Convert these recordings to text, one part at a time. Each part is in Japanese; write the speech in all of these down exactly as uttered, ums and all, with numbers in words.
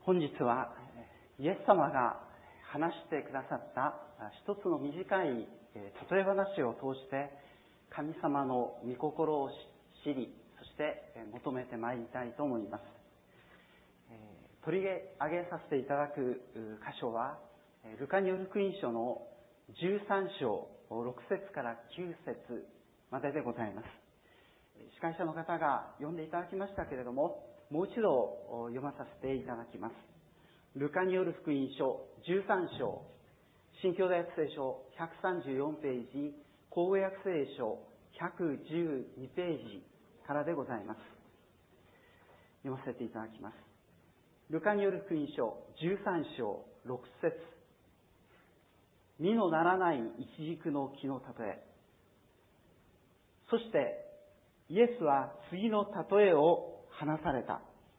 本日はイエス様が話してくださった一つの短い例え話を通して神様の御心を知り、そして求めてまいりたいと思います。取り上げさせていただく箇所はルカによる福音書のじゅうさん章ろく節からきゅう節まででございます。司会者の方が読んでいただきましたけれども、もう一度読まさせていただきます。ルカによる福音書じゅうさん章、新共同訳聖書ひゃくさんじゅうよんページ、口語訳聖書ひゃくじゅうにページからでございます。読ませていただきます。ルカによる福音書じゅうさん章ろく節、実のならないイチジクの木の例え。そしてイエスは次の例えを話された。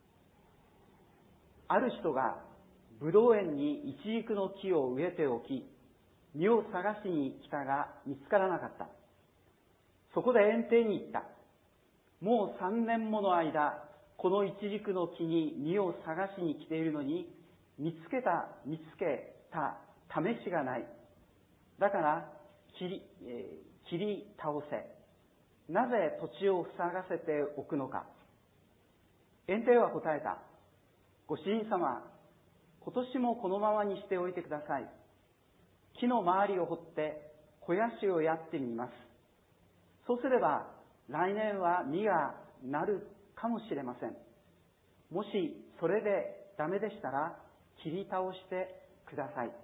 ある人がブドウ園にイチジクの木を植えておき、実を探しに来たが見つからなかった。そこで園庭に行った。もう三年もの間、このイチジクの木に実を探しに来ているのに、見つけた、見つけた試しがない。だから切り、えー、切り倒せ。なぜ土地を塞がせておくのか。園庭は答えた。ご主人様、今年もこのままにしておいてください。木の周りを掘って肥やしをやってみます。そうすれば来年は実がなるかもしれません。もしそれでダメでしたら切り倒してください。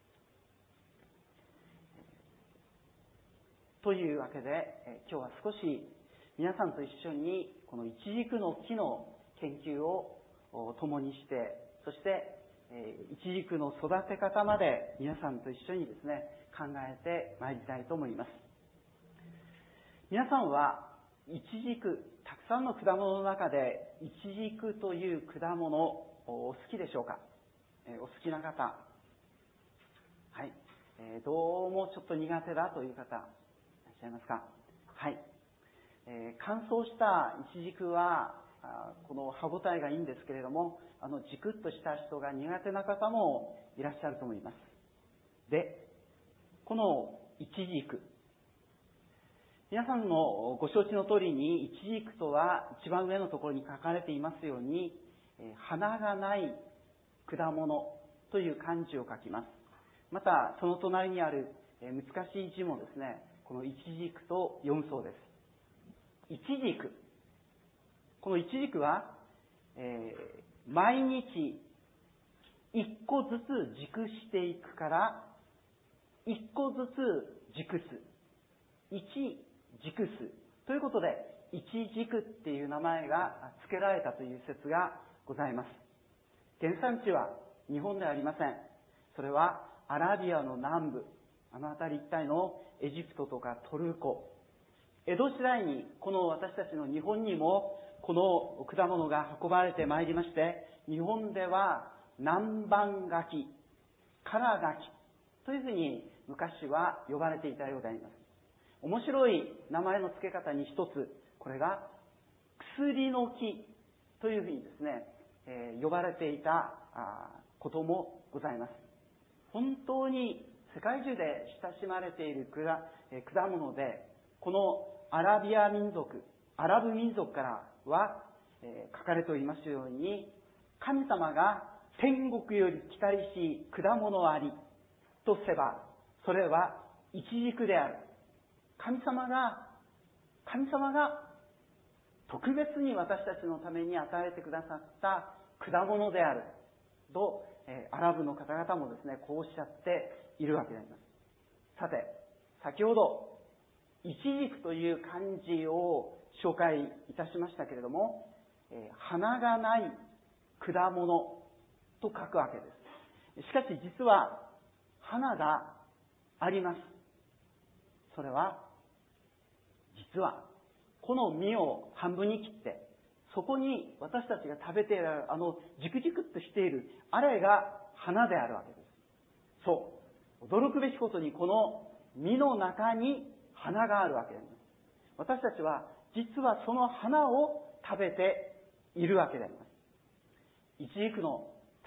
というわけで、今日は少し皆さんと一緒にこのイチジクの木の研究を共にして、そしてイチジクの育て方まで皆さんと一緒にですね、考えてまいりたいと思います。皆さんはイチジク、たくさんの果物の中でイチジクという果物お好きでしょうか？お好きな方、はい、どうもちょっと苦手だという方いらっしゃいますか？はい、えー、乾燥したイチジクはこの歯ごたえがいいんですけれども、あのジクッとした人が苦手な方もいらっしゃると思います。で、このイチジク、皆さんのご承知の通りに、イチジクとは一番上のところに書かれていますように、花がない果物という漢字を書きます。またその隣にある難しい字もですね、このイチジクと読むそうです。イチジク、このイチジクは、えー、毎日一個ずつ熟していくから一個ずつ熟す、一熟すということでイチジクっていう名前が付けられたという説がございます。原産地は日本ではありません。それはアラビアの南部、あの辺り一帯のエジプトとかトルコ、江戸時代にこの私たちの日本にもこの果物が運ばれてまいりまして、日本では南蛮柿、唐柿というふうに昔は呼ばれていたようであります。面白い名前の付け方に一つ、これが薬の木というふうにですね、えー、呼ばれていたこともございます。本当に世界中で親しまれている 果, 果物で、このアラビア民族、アラブ民族からは、えー、書かれておりますように、神様が天国より来たりし果物ありとせば、それはイチジクである。神様が、神様が特別に私たちのために与えてくださった果物であると、えー、アラブの方々もですね、こうおっしゃっているわけであります。さて、先ほどイチジクという漢字を紹介いたしましたけれども、えー、花がない果物と書くわけです。しかし実は花があります。それは実はこの実を半分に切って、そこに私たちが食べているあのジクジクっとしているあれが花であるわけです。そう、驚くべきことにこの実の中に花があるわけです。私たちは実はその花を食べているわけであります。イチジクの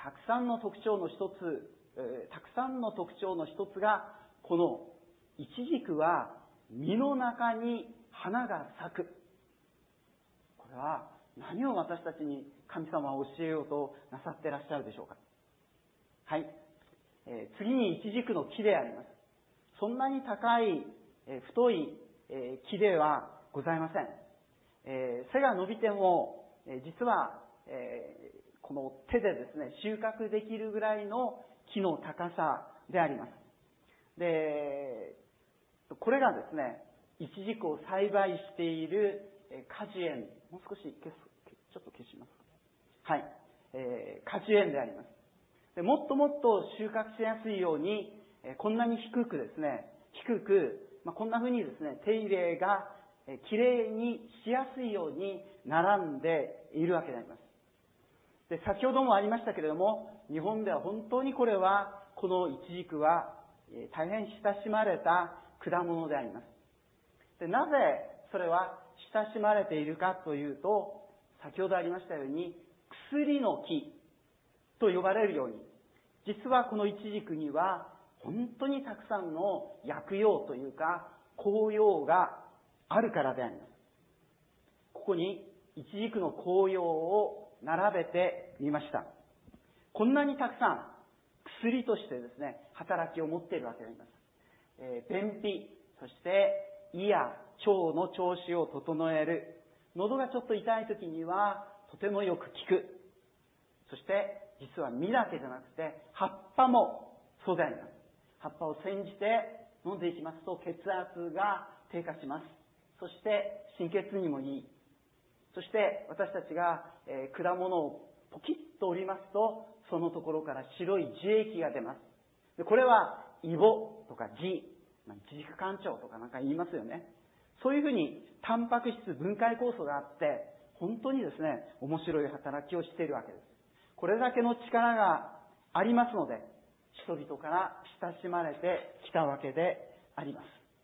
たくさんの特徴の一つ、えー、たくさんの特徴の一つが、このイチジクは実の中に花が咲く。これは何を私たちに神様は教えようとなさっていらっしゃるでしょうか。はい。えー、次にイチジクの木であります。そんなに高い、えー、太い、えー、木ではございません。えー、背が伸びても、えー、実は、えー、この手でですね、収穫できるぐらいの木の高さであります。で、これがですね、イチジクを栽培している果樹園、もう少し消す、ちょっと消します。はい。えー、果樹園であります。で、もっともっと収穫しやすいように、えー、こんなに低くですね、低く、まあ、こんな風にですね、手入れがきれいにしやすいように並んでいるわけであります。で、先ほどもありましたけれども、日本では本当にこれは、このイチジクは大変親しまれた果物であります。で、なぜそれは親しまれているかというと、先ほどありましたように、薬の木と呼ばれるように、実はこのイチジクには本当にたくさんの薬用というか効用があるからであります。ここにイチジクの効用を並べてみました。こんなにたくさん薬としてですね、働きを持っているわけであります。えー、便秘、そして胃や腸の調子を整える。喉がちょっと痛い時にはとてもよく効く。そして実は実だけじゃなくて葉っぱもそうであります。葉っぱを煎じて飲んでいきますと血圧が低下します。そして心血にもいい。そして私たちが、えー、果物をポキッと折りますとそのところから白い樹液が出ます。でこれはイボとかジ、まあ、イチジク干潮とかなんか言いますよね。そういうふうにタンパク質分解酵素があって本当にですね面白い働きをしているわけです。これだけの力がありますので人々から親しまれてきたわけであります。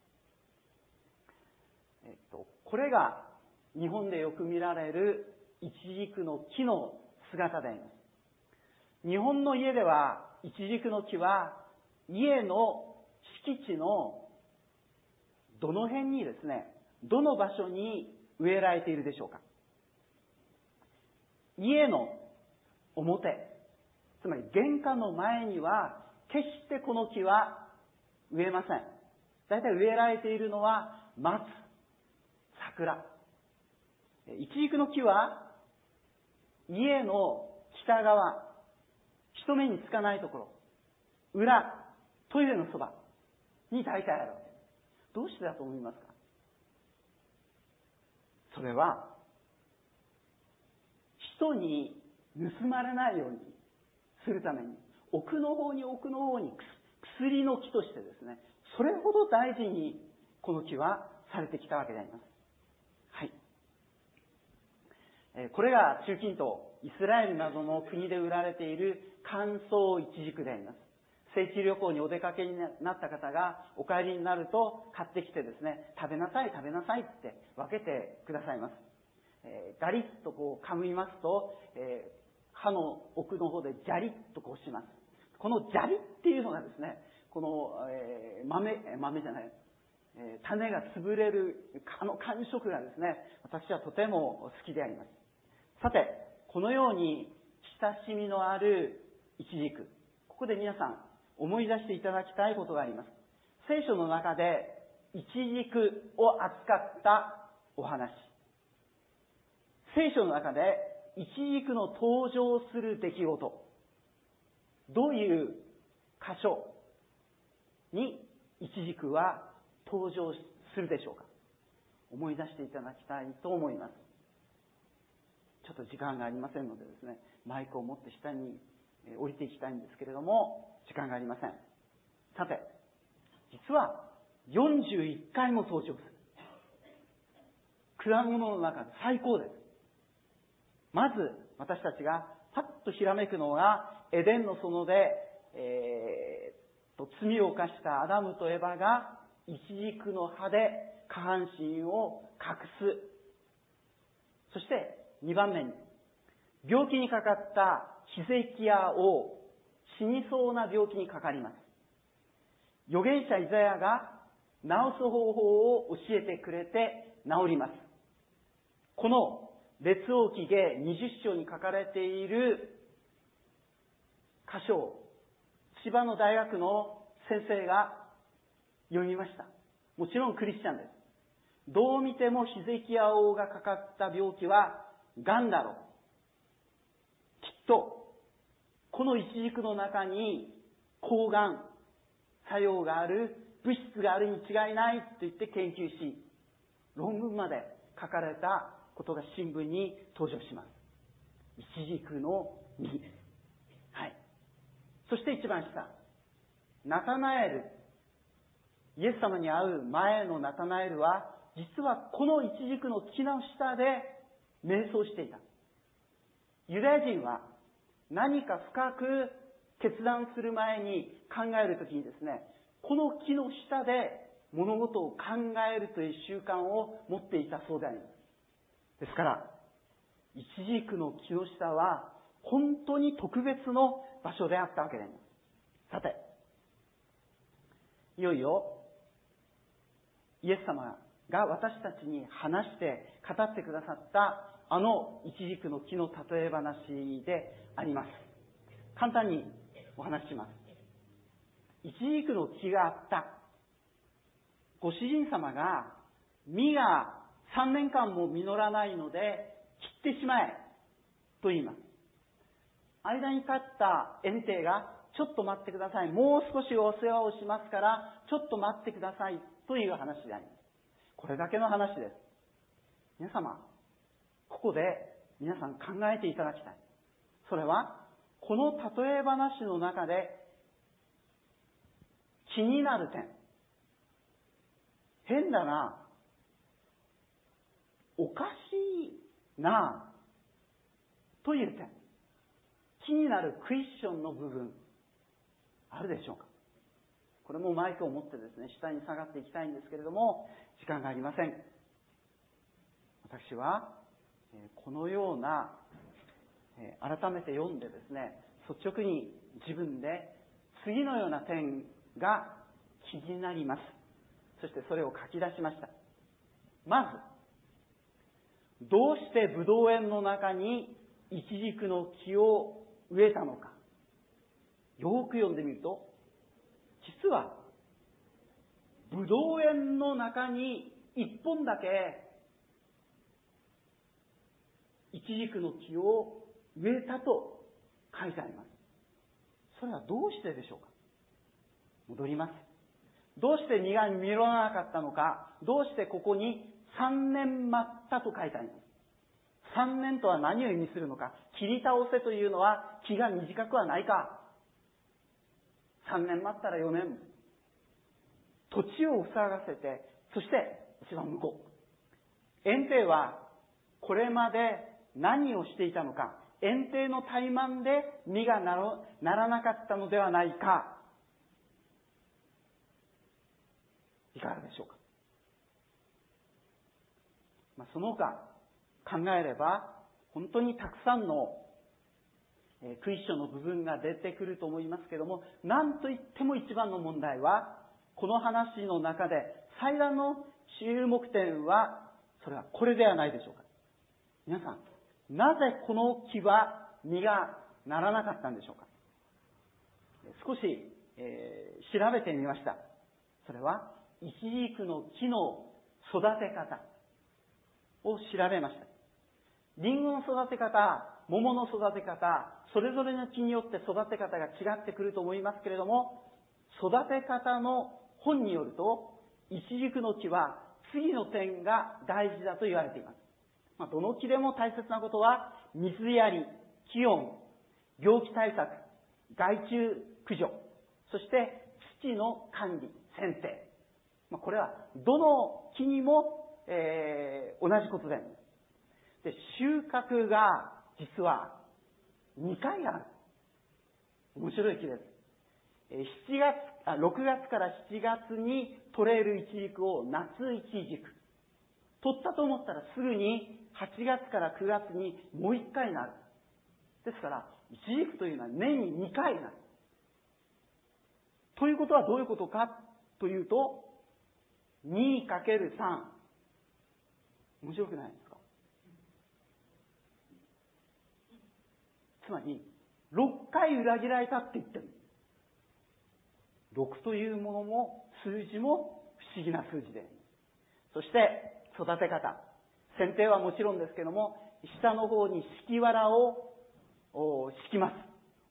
えっと、これが日本でよく見られるイチジクの木の姿であります。日本の家ではイチジクの木は家の敷地のどの辺にですね、どの場所に植えられているでしょうか。家の表、つまり玄関の前には決してこの木は植えません。だいたい植えられているのは松、桜。イチジクの木は家の北側、人目につかないところ、裏、トイレのそばに大体あるわけです。どうしてだと思いますか？それは人に盗まれないようにするために奥の方に奥の方に薬の木としてですね、それほど大事にこの木はされてきたわけであります。はい。これが中近東、イスラエルなどの国で売られている乾燥イチジクであります。聖地旅行にお出かけになった方がお帰りになると買ってきてですね、食べなさい食べなさいって分けてくださいます。えー、ガリッとこう噛みますと、えー、歯の奥の方でジャリッとこうします。このジャリっていうのがですね、この、えー、豆、豆じゃない、えー、種が潰れるあの感触がですね、私はとても好きであります。さて、このように親しみのあるイチジク、ここで皆さん思い出していただきたいことがあります。聖書の中でイチジクを扱ったお話。聖書の中でイチジクの登場する出来事。どういう箇所にイチジクは登場するでしょうか。思い出していただきたいと思います。ちょっと時間がありませんのでですね、マイクを持って下に降りていきたいんですけれども、時間がありません。さて、実はよんじゅういっかいも登場する。果物の中で最高です。まず私たちがパッとひらめくのが、エデンの園で、えー、と罪を犯したアダムとエバがイチジクの葉で下半身を隠す。そしてにばんめに、病気にかかったヒゼキヤ王、死にそうな病気にかかります。預言者イザヤが治す方法を教えてくれて治ります。この列王記下にじゅっ章に書かれている箇所を千葉の大学の先生が読みました。もちろんクリスチャンです。どう見てもヒゼキヤ王がかかった病気は癌だろう。きっとこのイチジクの中に抗がん作用がある物質があるに違いないと言って研究し、論文まで書かれたことが新聞に登場します。イチジクの実。はい。そして一番下、ナタナエル。イエス様に会う前のナタナエルは、実はこのイチジクの木の下で瞑想していた。ユダヤ人は何か深く決断する前に考えるときにですね、この木の下で物事を考えるという習慣を持っていたそうであります。ですから、イチジクの木の下は本当に特別の場所であったわけであります。さて、いよいよイエス様が私たちに話して語ってくださったあのイチジクの木の例え話であります。簡単にお話しします。イチジクの木があった。ご主人様が実がさんねんかんも実らないので切ってしまえと言います。間に立った園庭がちょっと待ってください。もう少しお世話をしますからちょっと待ってくださいという話であります。これだけの話です。皆様、ここで皆さん考えていただきたい。それはこの例え話の中で気になる点、変だな、おかしいなという点、気になるクエスチョンの部分あるでしょうか。これもマイクを持ってですね、下に下がっていきたいんですけれども、時間がありません。私はこのような改めて読んでですね、率直に自分で次のような点が気になります。そしてそれを書き出しました。まず、どうしてブドウ園の中にイチジクの木を植えたのか。よく読んでみると、実はブドウ園の中に一本だけイチジクの木を植えたと書いてあります。それはどうしてでしょうか。戻ります。どうして実が実らなかったのか。どうしてここにさんねん待ったと書いてあります。さんねんとは何を意味するのか。切り倒せというのは木が短くはないか。さんねん待ったらよねん。土地を塞がせて、そして一番向こう。園庭はこれまで何をしていたのか。園庭の怠慢で実がならなかったのではないか。いかがでしょうか。まあ、その他考えれば本当にたくさんのクエスチョンの部分が出てくると思いますけれども、何といっても一番の問題は、この話の中で最大の注目点は、それはこれではないでしょうか。皆さん、なぜこの木は実がならなかったんでしょうか。少し、えー、調べてみました。それはイチジクの木の育て方を調べました。リンゴの育て方、桃の育て方、それぞれの木によって育て方が違ってくると思いますけれども、育て方の本によると、イチジクの木は次の点が大事だと言われています。まあ、どの木でも大切なことは、水やり、気温、病気対策、害虫駆除、そして土の管理、剪定。まあ、これはどの木にも、えー、同じことであります。で、収穫が実はにかいある。面白い木です。しちがつ、あ、ろくがつからしちがつに取れるイチジクを夏イチジク。取ったと思ったらすぐにはちがつからくがつにもういっかいなる。 ですから、一軸というのは年ににかいなる。ということはどういうことかというと、にかけるさん。面白くないですか？つまり、ろっかい裏切られたって言ってる。ろくというものも、数字も不思議な数字で。そして、育て方。剪定はもちろんですけども、下の方に敷き藁を敷きます。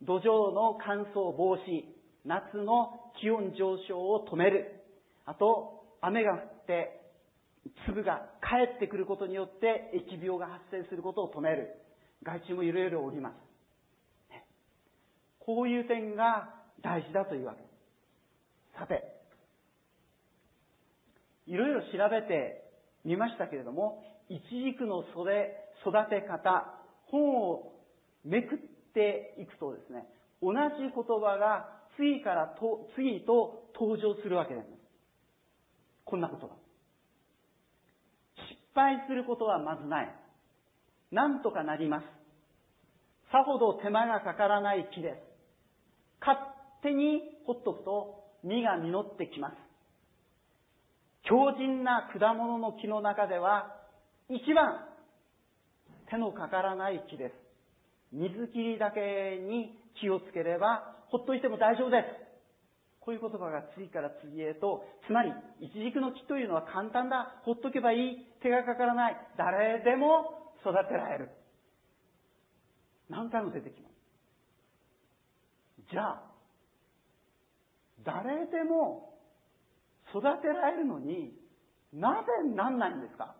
土壌の乾燥防止、夏の気温上昇を止める。あと、雨が降って粒が帰ってくることによって疫病が発生することを止める。害虫もいろいろおります。こういう点が大事だというわけです。さて、いろいろ調べてみましたけれども、一軸の育て方、本をめくっていくとですね、同じ言葉が次からと次と登場するわけです。こんな言葉。失敗することはまずない。なんとかなります。さほど手間がかからない木です。勝手にほっとくと実が実ってきます。強靭な果物の木の中では一番手のかからない木です。水切りだけに気をつければほっといても大丈夫です。こういう言葉が次から次へと、つまり一軸の木というのは簡単だ、ほっとけばいい、手がかからない、誰でも育てられる。何回も出てきます。じゃあ、誰でも育てられるのになぜなんないんですか？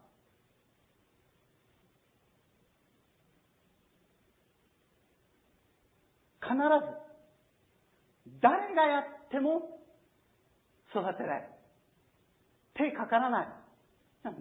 必ず誰がやっても育てられる。手かからない。なぜ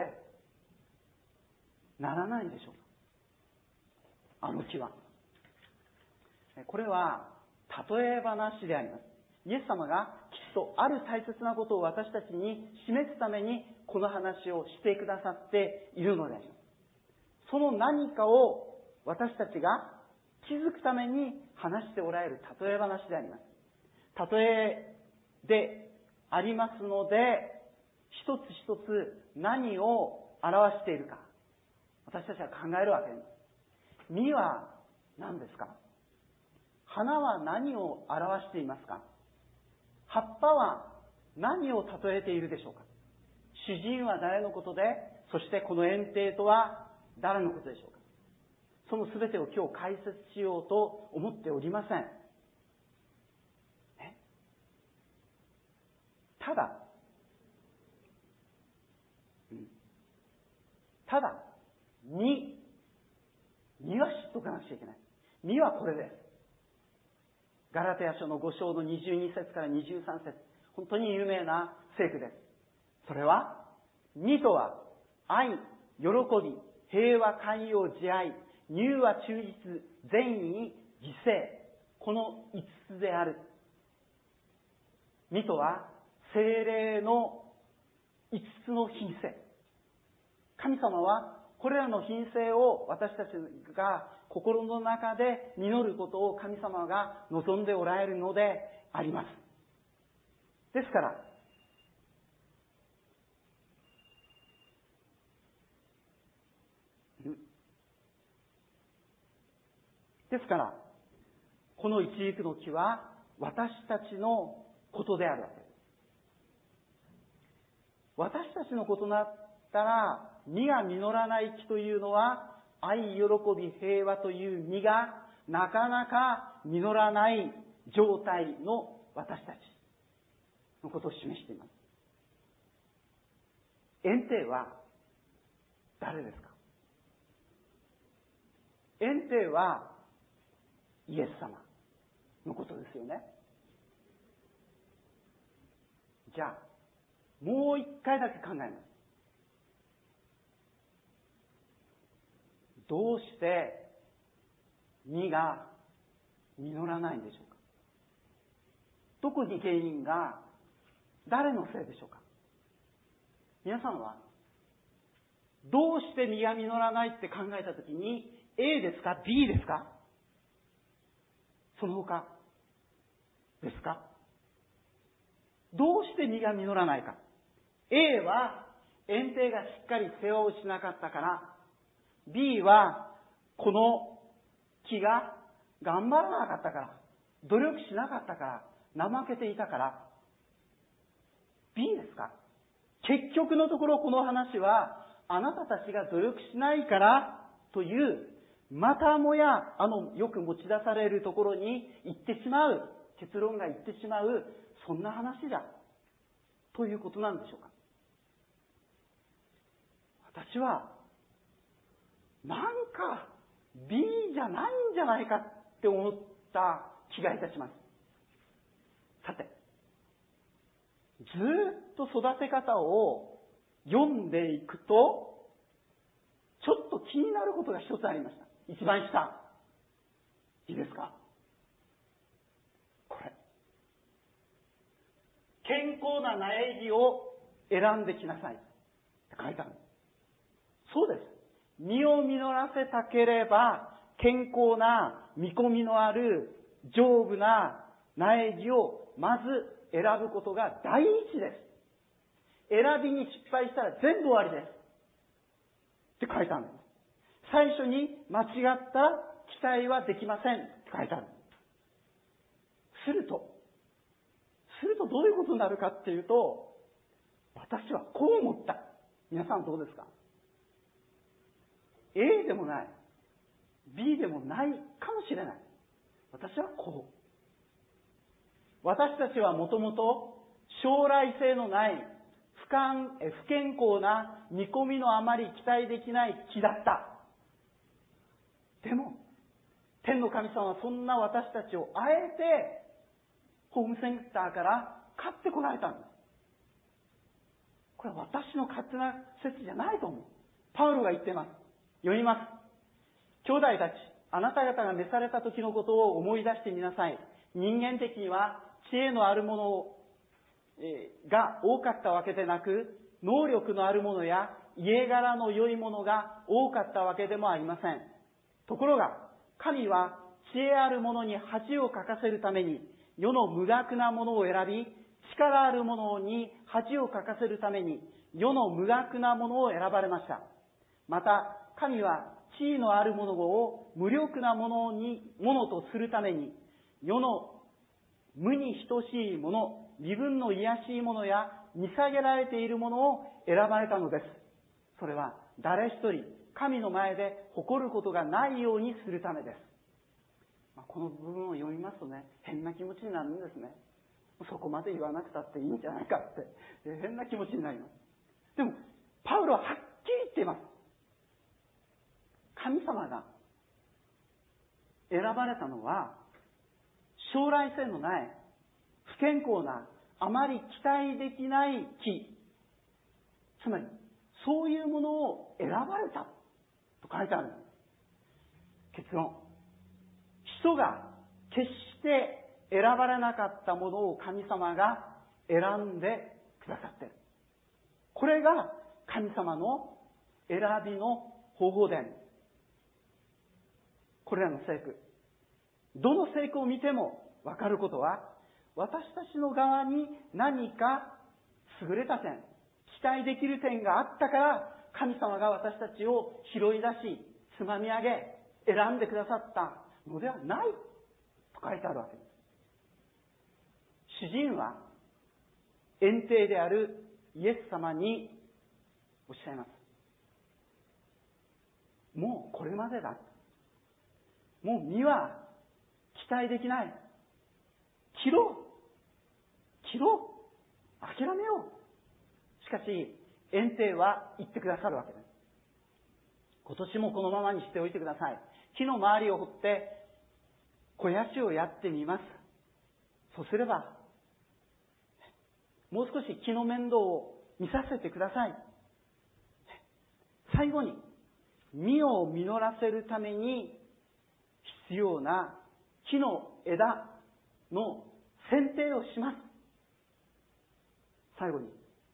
ならないんでしょうか？あの木は。これは例え話であります。イエス様がきっとある大切なことを私たちに示すためにこの話をしてくださっているのであります。その何かを私たちが気づくために話しておられる例え話であります。例えでありますので、一つ一つ何を表しているか、私たちは考えるわけです。実は何ですか？花は何を表していますか？葉っぱは何を例えているでしょうか？主人は誰のことで、そしてこの園庭とは誰のことでしょうか？そのすべてを今日解説しようと思っておりません。ただ、ただ、実、実は知っとかなくちゃいけない。実はこれです。ガラテヤ書のご章のにじゅうに節からにじゅうさん節、本当に有名な聖句です。それは、実とは愛、喜び、平和、寛容、慈愛、乳は忠実、善意、自制。この五つである。実とは聖霊の五つの品性。神様はこれらの品性を私たちが心の中で実ることを神様が望んでおられるのであります。ですから、ですから、この一軸の木は私たちのことであるわけです。私たちのことだったら、実が実らない木というのは、愛、喜び、平和という実がなかなか実らない状態の私たちのことを示しています。園庭は誰ですか？園庭はイエス様のことですよね。じゃあ、もう一回だけ考えます。どうして実が実らないんでしょうか？どこに原因が、誰のせいでしょうか？皆さんはどうして実が実らないって考えたときに A ですか B ですか？ その他ですか？どうして実が実らないか。A は園庭がしっかり世話をしなかったから、B はこの木が頑張らなかったから、努力しなかったから、怠けていたから、B ですか？結局のところこの話は、あなたたちが努力しないからという、またもやあのよく持ち出されるところに行ってしまう、結論が行ってしまう、そんな話だということなんでしょうか。私はなんか B じゃないんじゃないかって思った気がいたします。さて、ずっと育て方を読んでいくと、ちょっと気になることが一つありました。一番下。いいですか？これ。健康な苗木を選んできなさいって書いてある。そうです。実を実らせたければ、健康な見込みのある丈夫な苗木をまず選ぶことが第一です。選びに失敗したら全部終わりです。って書いてあるんです。最初に間違った期待はできませんって書いてある。すると、するとどういうことになるかっていうと、私はこう思った。皆さんどうですか？ A でもない、B でもないかもしれない。私はこう。私たちはもともと将来性のない不健不健康な見込みのあまり期待できない木だった。でも天の神様はそんな私たちをあえてホームセンターから買ってこられたんです。これは私の勝手な説じゃないと思う。パウロが言っています。読みます。兄弟たち、あなた方が召された時のことを思い出してみなさい。人間的には知恵のあるものが多かったわけでなく、能力のあるものや家柄の良いものが多かったわけでもありません。ところが、神は知恵あるものに恥をかかせるために、世の無学なものを選び、力あるものに恥をかかせるために、世の無学なものを選ばれました。また、神は地位のあるものを無力なものに、ものとするために、世の無に等しいもの、身分の卑しいものや見下げられているものを選ばれたのです。それは誰一人神の前で誇ることがないようにするためです。まあ、この部分を読みますとね、変な気持ちになるんですね。そこまで言わなくたっていいんじゃないかって変な気持ちになります。でもパウロははっきり言っています。神様が選ばれたのは将来性のない不健康なあまり期待できない木、つまりそういうものを選ばれたと書いてあるんです。結論、人が決して選ばれなかったものを神様が選んでくださっている。これが神様の選びの方法で、これらの聖句、どの聖句を見ても分かることは、私たちの側に何か優れた点、期待できる点があったから神様が私たちを拾い出し、つまみ上げ、選んでくださったのではないと書いてあるわけです。主人は園庭であるイエス様におっしゃいます。もうこれまでだ。もう実は期待できない。切ろう。切ろう。諦めよう。しかし、園庭は言ってくださるわけです。今年もこのままにしておいてください。木の周りを掘って肥やしをやってみます。そうすれば、もう少し木の面倒を見させてください。最後に、実を実らせるために必要な木の枝の剪定をします。最後に、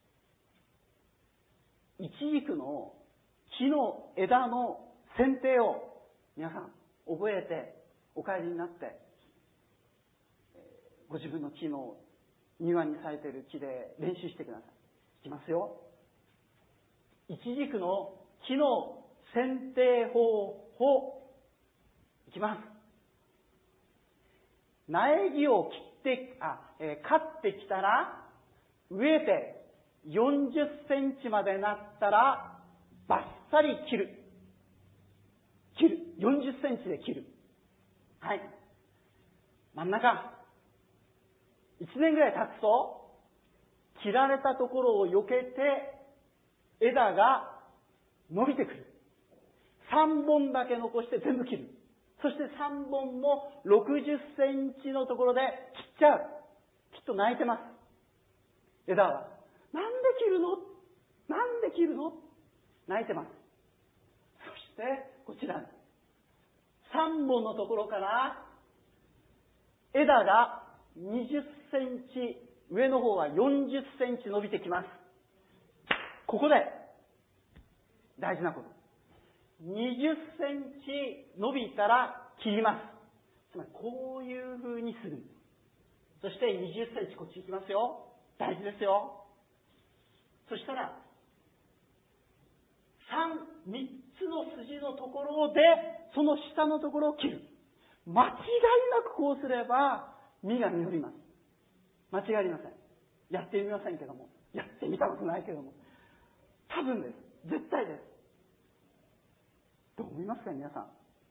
イチジクの木の枝の剪定を皆さん覚えてお帰りになってご自分の木の庭に咲いている木で練習してください。いきますよ。イチジクの木の剪定方法。いきます。苗木を切って、あ、えー、刈ってきたら、植えてよんじゅっセンチまでなったら、バッサリ切る。切る。よんじゅっセンチで切る。はい。真ん中。いちねんぐらい経つと、切られたところを避けて、枝が伸びてくる。さんぼんだけ残して全部切る。そしてさんぼんもろくじゅっセンチのところで切っちゃう。きっと泣いてます。枝は。なんで切るの？なんで切るの？泣いてます。そして、こちらに。さんぼんのところから、枝がにじゅっセンチ、上の方はよんじゅっセンチ伸びてきます。ここで、大事なこと。にじゅっセンチ伸びたら切ります。つまり、こういう風にする。そしてにじゅっセンチこっち行きますよ。大事ですよ。そしたら、三、三つの筋のところで、その下のところを切る。間違いなくこうすれば、実が実ります。間違いありません。やってみませんけども。やってみたことないけども。多分です。絶対です。どう思いますか、皆さん。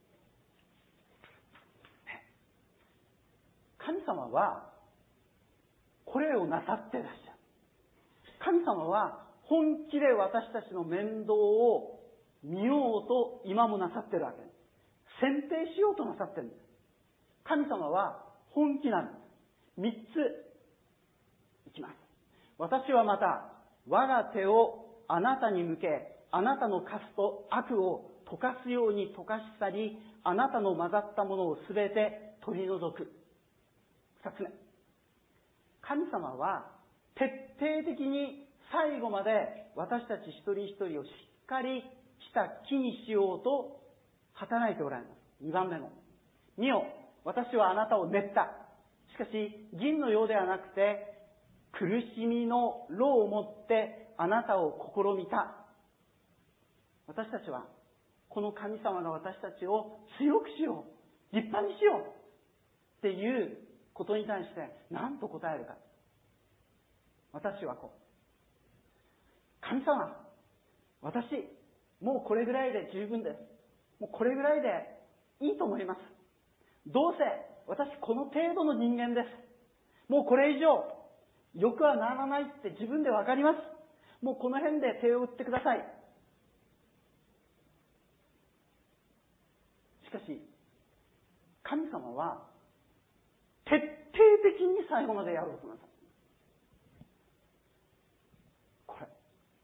神様は、これをなさってらっしゃる。神様は、本気で私たちの面倒を見ようと今もなさってるわけです。選定しようとなさってるんです。神様は本気なんです。三ついきます。私はまた我が手をあなたに向け、あなたのカスと悪を溶かすように溶かし去り、あなたの混ざったものをすべて取り除く。二つ目。神様は徹底的に最後まで私たち一人一人をしっかりした木にしようと働いておられます。二番目の。見よ、私はあなたを練った。しかし、銀のようではなくて、苦しみの労をもってあなたを試みた。私たちは、この神様が私たちを強くしよう。立派にしよう。っていうことに対して、何と答えるか。私はこう。神様、私、もうこれぐらいで十分です。もうこれぐらいでいいと思います。どうせ私この程度の人間です。もうこれ以上良くはならないって自分でわかります。もうこの辺で手を打ってください。しかし、神様は徹底的に最後までやろうとなさる。これ。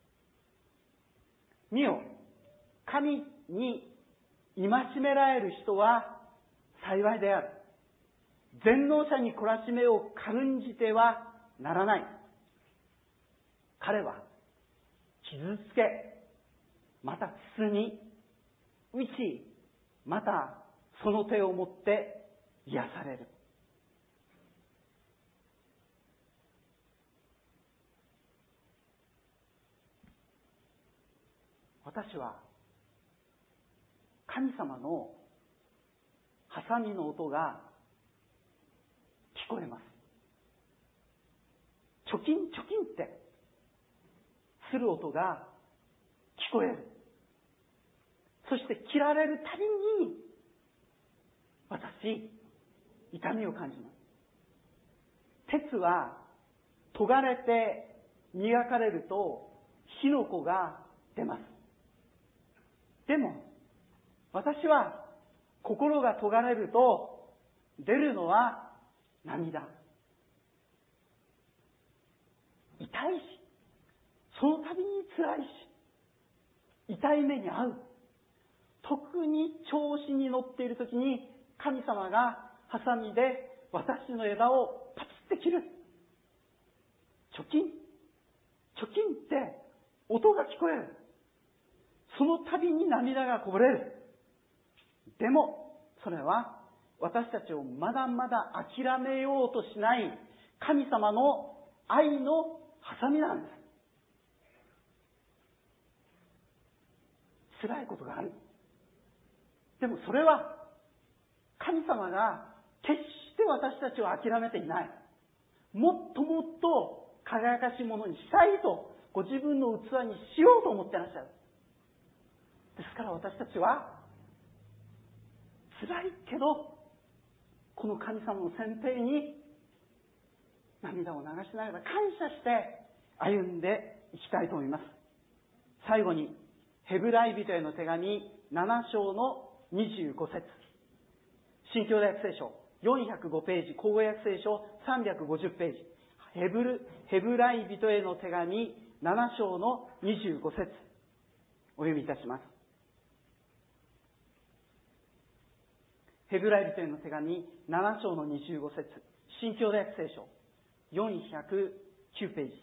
見よ、神に戒められる人は幸いである。全能者に懲らしめを軽んじてはならない。彼は傷つけ、また筒に打ち、またその手を持って癒される。私は神様のハサミの音が聞こえます。チョキンチョキンってする音が聞こえる。そして切られるたびに私、痛みを感じます。鉄は研がれて磨かれると火の粉が出ます。でも私は心が研がれると出るのは涙。痛いし、その度に辛いし、痛い目に遭う。特に調子に乗っている時に神様がハサミで私の枝をパチって切る。チョキン、チョキンって音が聞こえる。その度に涙がこぼれる。でも、それは私たちをまだまだ諦めようとしない神様の愛のハサミなんです。辛いことがある。でもそれは神様が決して私たちを諦めていない。もっともっと輝かしいものにしたいとご自分の器にしようと思ってらっしゃる。ですから私たちは辛いけどこの神様の選定に涙を流しながら感謝して歩んでいきたいと思います。最後にヘブライ人への手紙なな章のにじゅうご節、新共同訳聖書よんひゃくごページ、口語訳聖書さんびゃくごじゅうページ、ヘブル、ヘブライ人への手紙なな章のにじゅうご節お読みいたします。ヘブライ人への手紙なな章のにじゅうご節、新共同訳聖書よんひゃくきゅうページ、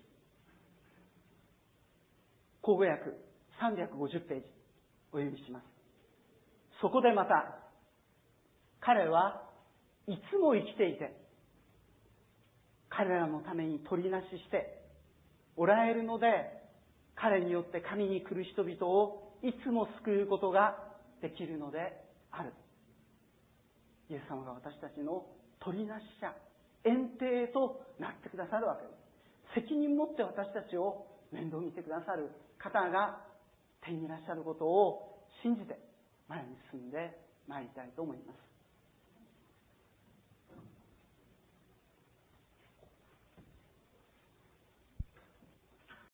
口語訳さんびゃくごじゅうページお読みします。そこでまた彼はいつも生きていて彼らのために取りなししておられるので、彼によって神に来る人々をいつも救うことができるのである。イエス様が私たちの取りなし者、園庭となってくださるわけです。責任持って私たちを面倒見てくださる方が天にいらっしゃることを信じて前に進んでまいりたいと思います。